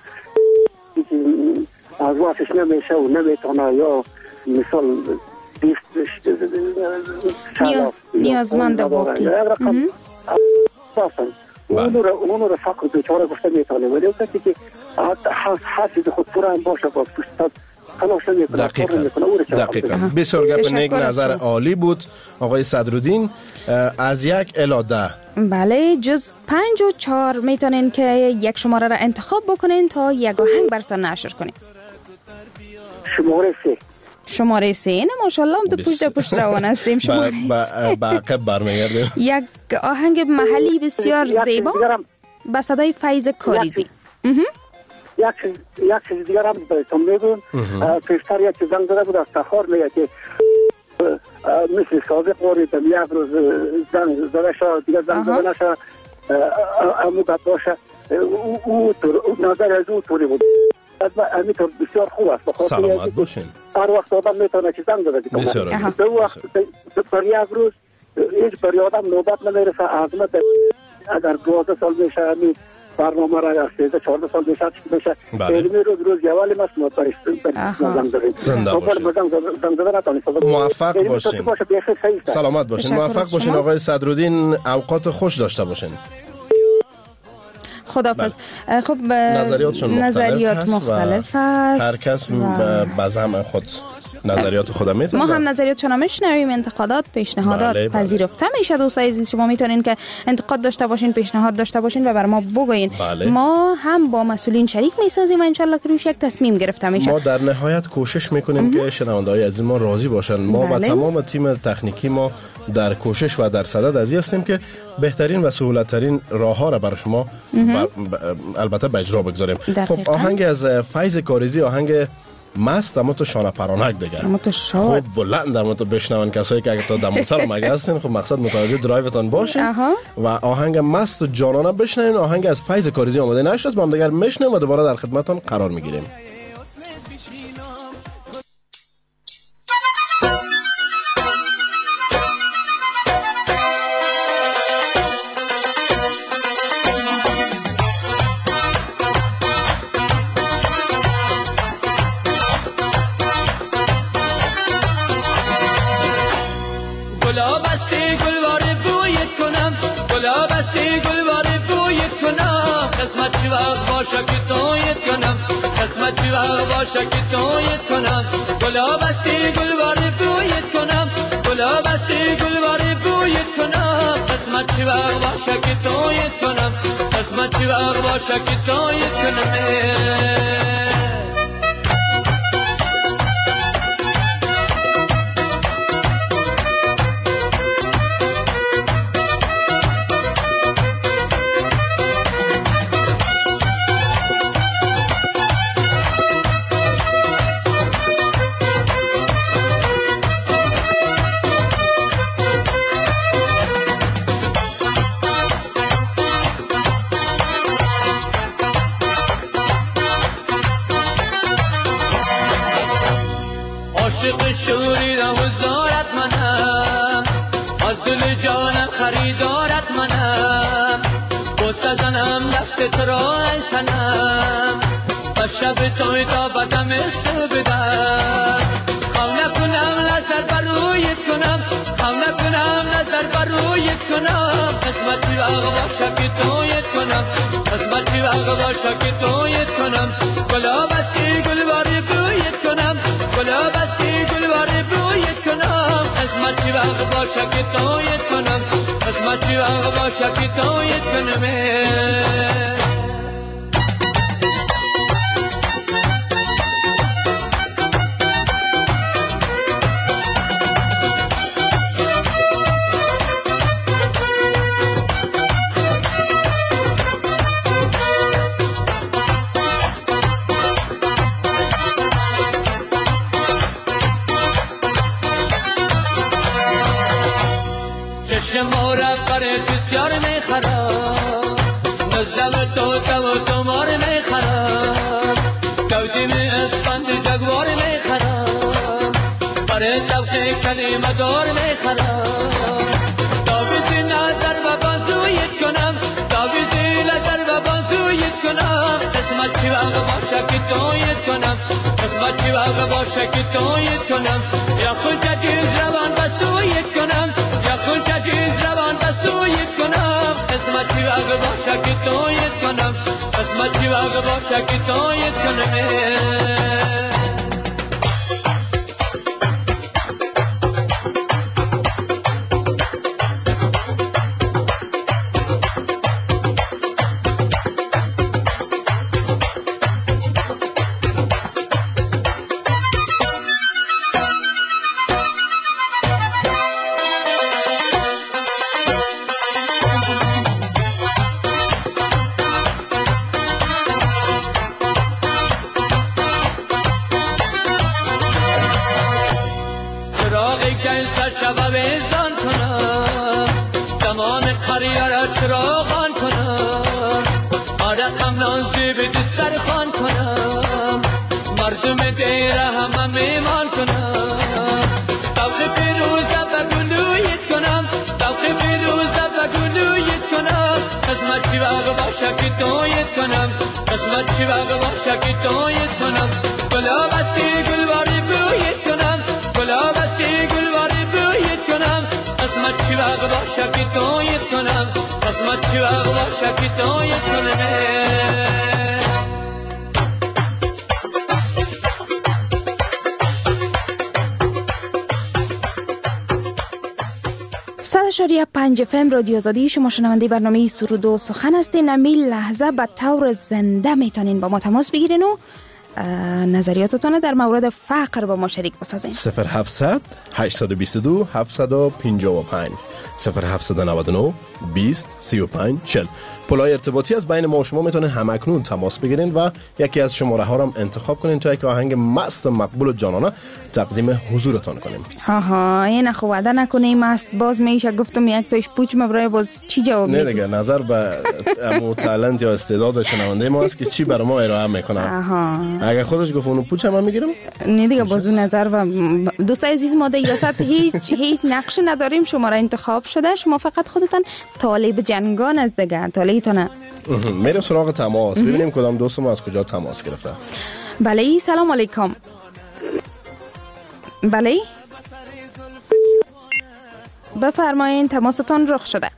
از واسش نمیشه و نمیتونه یا مثال نیازمند واقعی اونو را فقر بیچاره گفته میتونه، ولی اون کسی که هر چیز خود پورا هم باشه باز پشت تلاش نمیکنه. دقیقاً. بسیار گپ نیک، نظر عالی بود آقای صدرالدین. از 1 الی 10 بله جز 5 و 4 میتونین که یک شماره را انتخاب بکنین تا یک آهنگ براتون نشر کنیم. شماره 3 نه ماشاءالله هم تو پشت روان هستیم. شماره با عقب برمیگردیم. یک آهنگ محلی بسیار زیبا با صدای فیض کاریزی. یک چیز دیگر هم بهتون میگم. پیشتر یک زنگ زده بود از تخار میگه که مثل صادق مورد یک روز زنگ زده شد دیگه زنگ زده نشد امو بد باشه او نظر از او طوری بود. همینطور بسیار خوب است. سلامت باشین. هر وقت آدم میتونه که زنگ زده بسیار به وقت پر یک روز هیچ بر آدم نوبت نمیرسه. عظمت اگر 12 سال میشه همین برنامه را یا 14 سال میشه علمی روز جوالی ماست ما زنده باشین. موفق باشین. سلامت باشین. موفق باشین آقای صدرالدین. اوقات خوش داشته باشین. خداحافظ. خب نظریات مختلف است. هر کس به زعم خود نظریات خودم میتونه. ما هم نظریاتشون رو میشنویم. انتقادات، پیشنهادات پذیرفته میشه. دوستای عزیز شما میتونین که انتقاد داشته باشین، پیشنهاد داشته باشین و بر ما بگوین. ما هم با مسئولین شریک میسازیم و انشالله که روش یک تصمیم گرفته میشه. ما در نهایت کوشش میکنیم که شنونده‌های عزیز ما راضی باشن. ما و تمام تیم تکنیکی ما در کوشش و در صدد از هستیم که بهترین و سهولت‌ترین راه‌ها را برای شما البته به اجرا بگذاریم. خب آهنگ از فیض کاریزی، آهنگ مست اما تو شانه پرانک دیگر خوب بلند اما تو بشنون. کسایی که اگر تا در موتر مگه هستین خب مقصد متوجه درایوتان باشین و آهنگ مست و جانانه بشنوین. آهنگ از فیض کاریزی آماده نشد، با هم دیگر میشنویم و دوباره در خدمتتون قرار میگیریم. قسمت چی باشه که تویت کنم گلاب استی گلوار بویت کنم گلاب استی گلوار بویت کنم قسمت چی باشه که تویت کنم قسمت چی باشه که تویت کنم عاشق شوریدم و زارت منم از دل جانم خریدارت منم بوسه زنم دست تو را ای سنم و شب توی تا بدم بدم خم نکنم نظر برویت کنم خم نکنم نظر برویت کنم قسمتی واقع باشه که تویت کنم قسمتی واقع باشه که تویت کنم گلاب استی گلواری بویت کنم گلاب استی گلواری بویت کنم قسمتی واقع باشه که تویت کنم قسمتی واقع باشه که تویت کنم شما را برای بسیار میخرم نزدم تو مار میخرم دودیم اسپند جگوار میخرم برای توقع کلمه دار میخرم داویزی نظر و بازویت کنم داویزی نظر و بازویت کنم قسمت چی واقع باشه که تویت کنم قسمت چی واقع باشه که تویت کنم یا خود جدیز روان بسویت کنم یا خود جدیز روان بسویت کنم قسمت چی واقع باشه که تویت کنم قسمت چی واقع باشه که تویت کنم سر شب ویزان کنم تمام قریه را چراغان کنم آرقم نازی به دستر خان کنم مردم دیره همه میمان کنم توقی پیروزه بگلویت کنم توقی پیروزه بگلویت کنم قسمت چی وقت باشه که تویت کنم قسمت چی وقت باشه که تویت کنم گلاب است که گلواری بویت کنم گلاب است که گلواری بویت کنم قسمت چی وقت باشه که تویت کنم قسمت چی وقت باشه که تویت کنم شریعه 5 FM رادیو آزادی. شما شنونده برنامه سرود و سخن هستین. همین لحظه به طور زنده میتونین با ما تماس بگیرین و نظریاتتون در مورد فقر با ما شریک بسازین. 0700 822 755 0799 20 35 40 پلای ارتباطی از بین ما و شما میتونین همکنون تماس بگیرین و یکی از شماره ها رو انتخاب کنین تا یک آهنگ مست مقبول و جانانه تقدیم حضورتان کنیم. ها این خو وعده نکنیم مست باز میشه گفتم یک تاش پوچ مبرای باز چی جواب میدی؟ نه دیگه نظر به امو تالنت یا استعداد شنونده ما است که چی برای ما ارائه میکنه. اگه خودش گفت اونو پوچ هم میگیرم. نه دیگه باز اون نظر و دوستای عزیز ما در یاست هیچ نقش نداریم. شما را انتخاب شده، شما فقط خودتان طالب جنگان از دیگه طالبتونه. میریم سراغ تماس ببینیم کدام دوست ما از کجا تماس گرفته. بله سلام علیکم. بله بفرمایین تماستان رخ شده.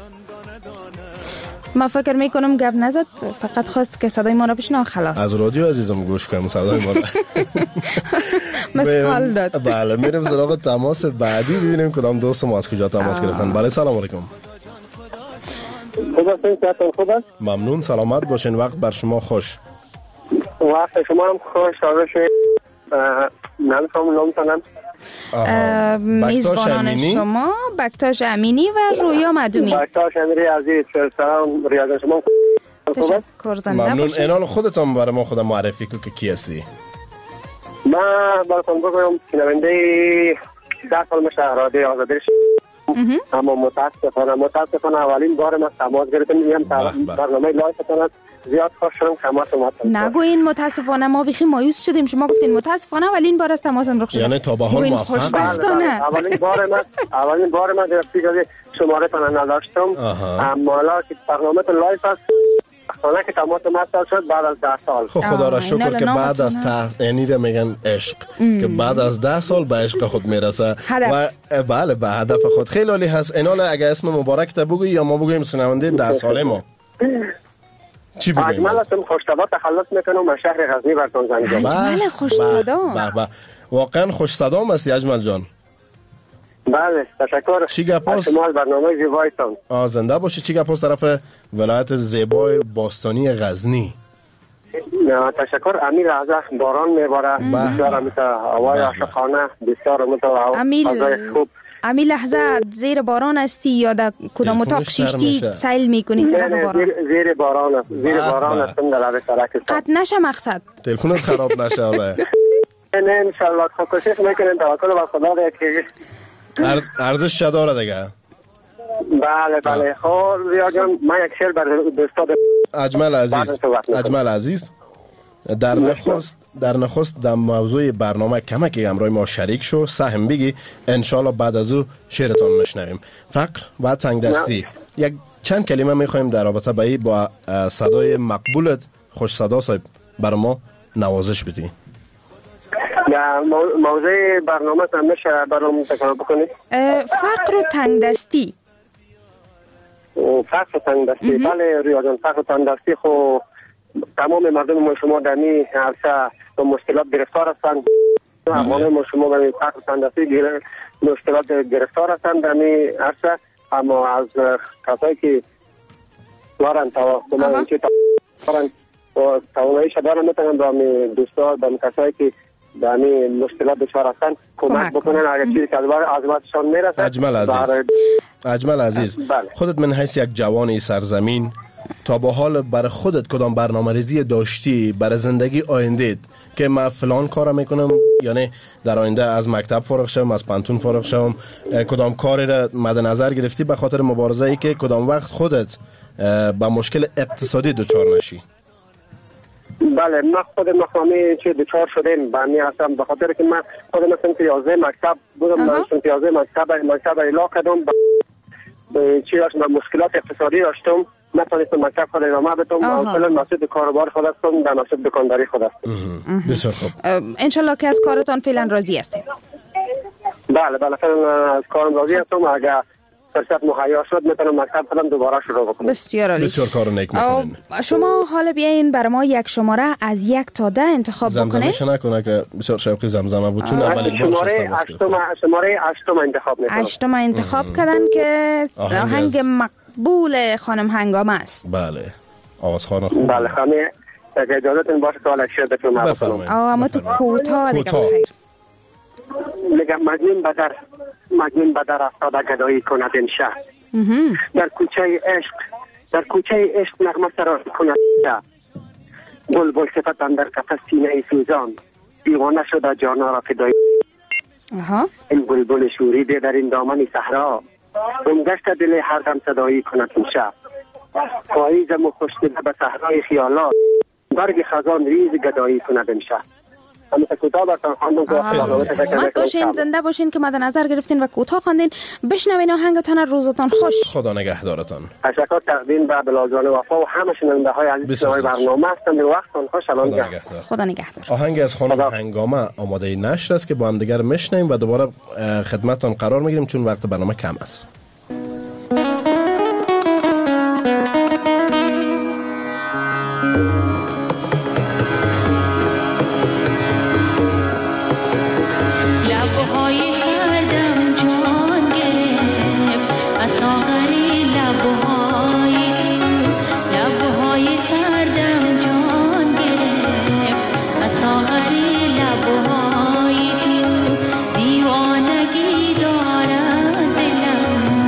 ما فکر میکنم گپ نزد، فقط خواست که صدای ما را بشنوه خلاص. از رادیو عزیزم گوش کنم صدای ما را. مسکال داد. بله میریم سراغ تماس بعدی ببینیم کدام دوست ما از کجا تماس گرفتن. بله سلام علیکم. خوب است؟ ممنون سلامت باشین. وقت بر شما خوش. وقت شما هم خوش. نمی‌فهمم نامتونم. میزبانان شما بکتاش امینی و رویا مدومی. بکتاش امینی عزیز سلام ریاض شما. تشکر زنده ممنون. باشین. اینال خودتان برای ما خود معرفی کو که کی هستی؟ من براتون بگم شنونده 10 سال شهر رادیو آزادی اما متاسفانه اولین بار ما تماس گرفتم. میگم برنامه لایفتون زیاد خوش شدم تماس اومدم. نگوین متاسفانه ما بخی مایوس شدیم. شما گفتین متاسفانه اولین بار از تماسم رخ شد. یعنی تا به حال خوشبختانه اولین بار من در پیجای شماره تان نداشتم. اما حالا که برنامه تون لایف است خانه که تماس اومد شد بعد از 10 سال. خدا را شکر که بعد از یعنی را میگن عشق که بعد از 10 سال به عشق خود میرسه و بله به هدف خود. خیلی عالی هست. اینال اگه اسم مبارک تا بگویی یا ما بگوییم شنونده 10 ساله ما چی بگوییم؟ اجمل هستم خوش‌صدا تخلص میکنم و شهر غزنی براتون زنگ زدم. اجمل خوش‌صدا. واقعا خوش‌صدا هستی اجمل جان. بله تشکر. چی گپاس؟ شما برنامه زیبایتون. زنده باشی. چی گپاس طرف ولایت زیبای باستانی غزنی؟ تشکر. امیر از باران میباره بسیار مثل هوای عاشقانه بسیار مثل خوب. امی لحظه زیر باران هستی یا در کدام اتاق شیشتی سیل میکنی طرف باران؟ زیر باران است. زیر باران هستم در لبه سرک. قطع نشه مقصد. تلفنت خراب نشه آره. نه انشالله کوشش میکنیم توکل بر خدا که ارزش چه داره دیگه. بله خب ریا جان من یک شعر بر دوستان اجمل عزیز در نخست در موضوع برنامه کمک همراه ما شریک شو سهم بگی انشالله بعد از او شعرتون میشنویم. فقر و تنگ دستی یک چند کلمه میخوایم در رابطه با صدای مقبولت خوش صدا صاحب بر ما نوازش بدی. موضوع برنامه میشه برام تکرار بکنی؟ فقر و تنگ دستی. فقر و تنگ دستی بله ریا جان. فقر و تنگ دستی خو تمام مردم ما شما در این عرصه با مشکلات گرفتار هستند. تمام ما شما در این فقر و تنگ دستی مشکلات گرفتار هستند در این عرصه. اما از کسایی که دارن توانایی شدارن میتونن با دوستان با کسایی که در این مشکلات دچار هستند کمک بکنن. اگر چیزی که از وقتشان میرسه. اجمل عزیز خودت من حیث یک جوان سرزمین تا به حال برای خودت کدام برنامه ریزی داشتی برای زندگی آینده که من فلان کارم میکنم، یعنی در آینده از مکتب فارغ شوم، از پانتون فارغ شوم، کدام کاری را مد نظر گرفتی به خاطر مبارزه ای که کدام وقت خودت با مشکل اقتصادی دچار نشی؟ بله، من خود مخامی چه دچار شدیم بانی هستم، به خاطر که من خود مثلا 11 مکتب بودم، من 11 مکتب اعلا کردم، به چی داشت، من مشکلات اقتصادی داشتم، نتونستم مکتب خود ادامه بدم و فعلا مسئول کاروبار خود هستم، در مسئول دکانداری خود هستم. بسیار خوب. انشالله که از کارتان فعلا راضی هستیم. بله فعلا از کارم راضی هستم، اگر فرصت مهیا شد میتونم مکتب خودم دوباره شروع بکنم. بسیار عالی. بسیار کار نیک میکنین. شما حالا بیاین برای ما یک شماره از 1 تا 10 انتخاب بکنین. زمزمه نکنه که بسیار شوقی زمزمه بود، چون اولین بار شماره 8 انتخاب میکنم. 8 انتخاب کردن که آهنگ مقبول خانم هنگامه است. بله. آوازخوان خوب. بله خانم، اگه اجازهتون باشه سوال اکشن بتونم بکنم. اما تو کوتاه دیگه بخیر. میگم مجنون بدر افتاده گدایی کند این شهر، در کوچه عشق نغمه سرا کند شهر، بلبل صفت اندر قفس سینه سوزان، دیوانه شده جانا را فدای. این بلبل شوریده در این دامن صحرا، گمگشت دل هر دم صدایی کند این شهر، پاییزم و خوشدل به صحرای خیالات، برگ خزان ریز گدایی کند این شهر. سلامت باشین، زنده باشین که مد نظر گرفتین و کوتاه خواندین. بشنوین آهنگتان، روزتان خوش. خدا نگهدارتان. تشکر تقدیم به بلال وفا و همه شنونده های عزیز برنامه هستند. وقتتون خوش. خدا نگهدار. آهنگ از خانم هنگامه آماده نشر است که با هم دیگر میشنویم و دوباره خدمتتان قرار میگیریم چون وقت برنامه کم است. دیوانگی دارد دلم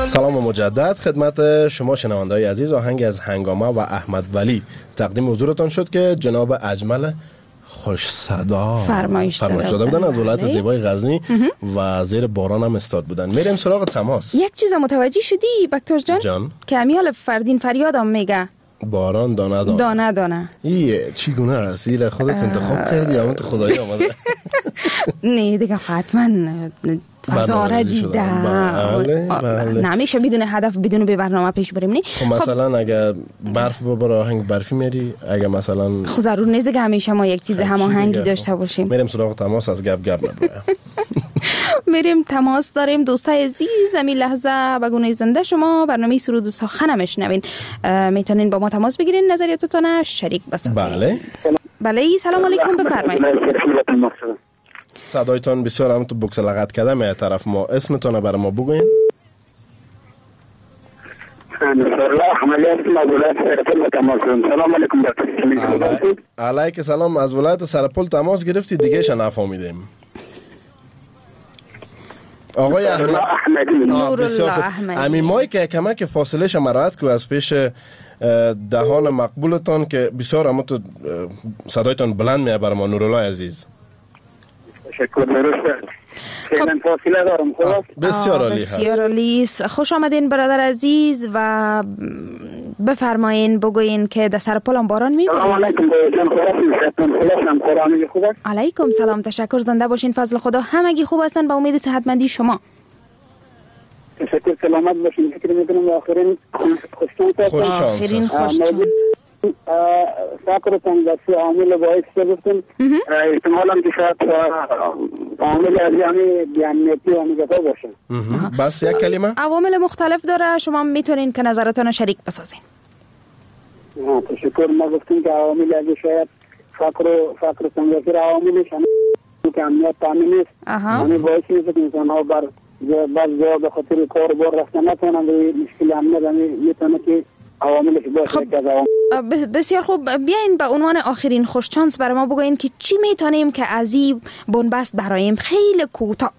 سلام مجدد خدمت شما شنونده‌های عزیز. آهنگ از هنگامه و احمد ولی تقدیم حضورتان شد که جناب اجمل خوش صدا فرمایش داده بودن از ولایت زیبای غزنی و زیر باران هم استاد بودن. میریم سراغ تماس. یک چیز متوجه شدی بکتاش جان؟ که امیال فردین فریادم میگه باران دانه دانه دانه دانه. ایه چیگونه رسیل خودت انتخاب کردی یا تو خدایی آمده؟ نه دیگه حتما فضاره دیده. بله. نمیشه بدون هدف بدون به برنامه پیش بریم نه. خب مثلا اگر برف ببر آهنگ برفی میری، اگر مثلا خب ضرور نیست که همیشه ما یک چیز هماهنگی داشته باشیم. میریم سراغ تماس. از گپ نباید. میریم تماس داریم. دوستای عزیز همین لحظه به گونه زنده شما برنامه سرود و سخن میشنوین. میتونین با ما تماس بگیرین، نظریاتتون شریک بسازین. بله سلام علیکم بفرمایید. صدایتان بسیار هم تو بوکس لغت کرده می طرف ما. اسمتون برای ما بگوین. سلام علیکم دکتر. علیک سلام. از ولایت سرپل تماس گرفتی دیگه شو نفهمیدیم. آقای احمدی. بسیار خوب. امی مایی که کمک فاصله شما رعایت کو از پیش دهان مقبولتان که بسیار هم تو صدایتان بلند میه برای ما. نورالله عزیز تشکر. درسته. خیلی فاصله دارم. خب بسیار عالی هست. بسیار عالی. خوش آمدین برادر عزیز و بفرمایین بگوین که در سرپل هم باران میباره. سلام علیکم خوب. علیکم سلام. تشکر. زنده باشین. فضل خدا همگی خوب هستن. با امید صحتمندی شما. تشکر. سلامت باشین. فکر میکنم آخرین خوش شانس فقر تنگسی عامل باعث شدن احتمالاً که شاید عامل ارزیانی بیانیتی و نگاه باشن. بس یک کلمه عوامل مختلف داره. شما میتونین که نظرتون شریک بسازین. تشکر. ما گفتیم که عوامل اگه شاید فقر تنگسی را عواملش که امنیت تامین نیست یعنی باعث میشه که انسان ها بعض جا به خاطر کار بار رفتن نتونن به مشکل امنیت میتونه که عواملش باشه. بسیار خوب. بیاین به عنوان آخرین خوش چانس برای ما بگوین که چی میتونیم که از این بنبست برایم خیلی کوتاه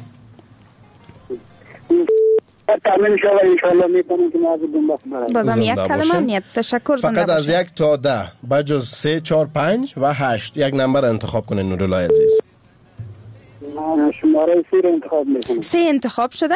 تامین شود. انشالله میتونیم که ما از بنبست برایم. بازم یک کلمه نیت. تشکر. فقط از 1 تا 10 بجز 3 4 5 و 8 یک نمبر انتخاب کنین نورالله عزیز. شماره 3 رو انتخاب میکنم. 3 انتخاب شده؟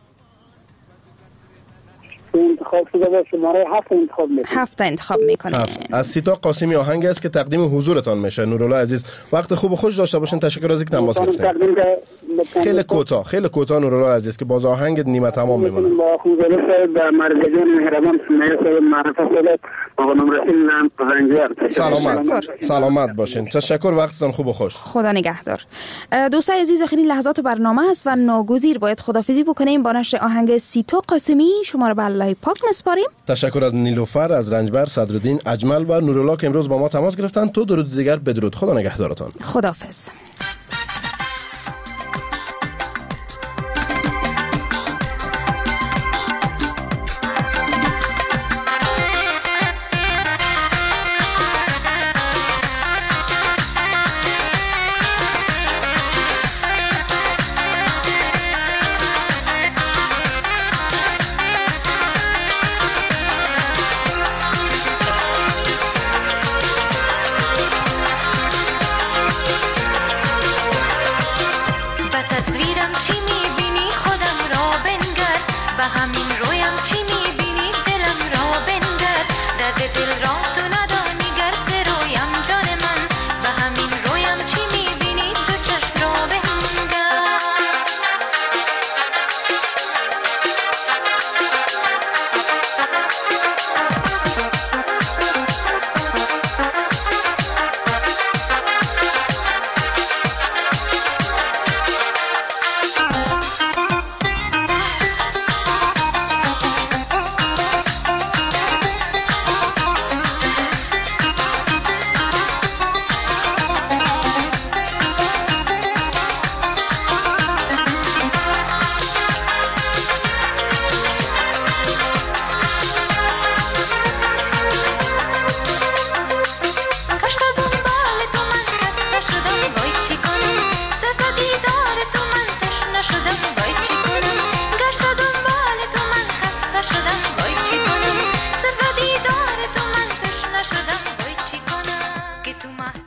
انتخاب شده با شماره 7 انتخاب میکنه. 7 انتخاب میکنه. از سیتا قاسمی آهنگ است که تقدیم حضورتان میشه. نورالله عزیز وقت خوب و خوش داشته باشین. تشکر از اینکه تماس گرفتین. خیلی کوتاه نورالله عزیز که باز آهنگ نیمه تمام میمونه. با خوزله در مرزجان مهربان سمیه معرفت شده آقا نمرسین سلامت باشین. تشکر. وقتتان خوب و خوش. خدا نگهدار. دوستای عزیز آخرین لحظات برنامه است و ناگزیر باید خدافظی بکنیم با نشر آهنگ سیتا قاسمی. شما رو به الله پاک مسپاریم. تشکر از نیلوفر، از رنجبر، صدرالدین، اجمل و نورالله که امروز با ما تماس گرفتن. تو درود دیگر بدرود. خدا نگهدارتان. خداحافظ.